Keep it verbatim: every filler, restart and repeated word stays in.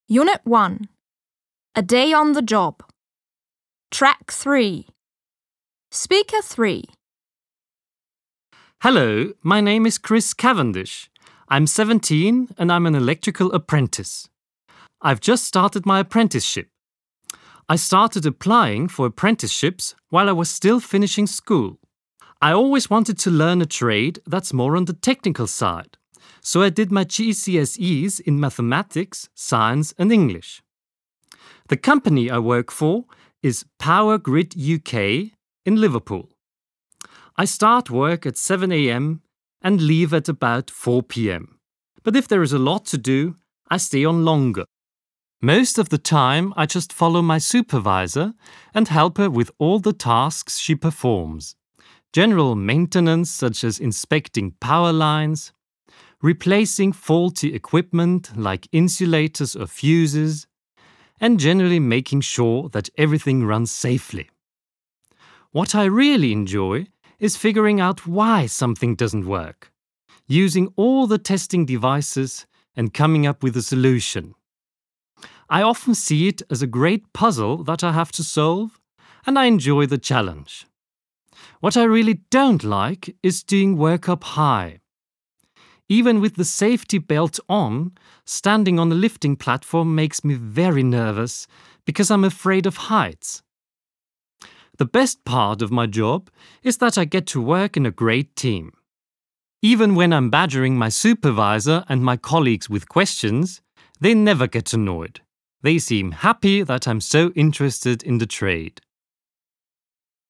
Unit one. A day on the job. Track three. Speaker three. Hello, my name is Chris Cavendish. I'm seventeen and I'm an electrical apprentice. I've just started my apprenticeship. I started applying for apprenticeships while I was still finishing school. I always wanted to learn a trade that's more on the technical side, so I did my G C S Es in mathematics, science and English. The company I work for is Power Grid U K in Liverpool. I start work at seven a m and leave at about four p m. But if there is a lot to do, I stay on longer. Most of the time, I just follow my supervisor and help her with all the tasks she performs. General maintenance such as inspecting power lines, replacing faulty equipment like insulators or fuses, and generally making sure that everything runs safely. What I really enjoy is figuring out why something doesn't work, using all the testing devices and coming up with a solution. I often see it as a great puzzle that I have to solve, and I enjoy the challenge. What I really don't like is doing work up high. Even with the safety belt on, standing on a lifting platform makes me very nervous because I'm afraid of heights. The best part of my job is that I get to work in a great team. Even when I'm badgering my supervisor and my colleagues with questions, they never get annoyed. They seem happy that I'm so interested in the trade.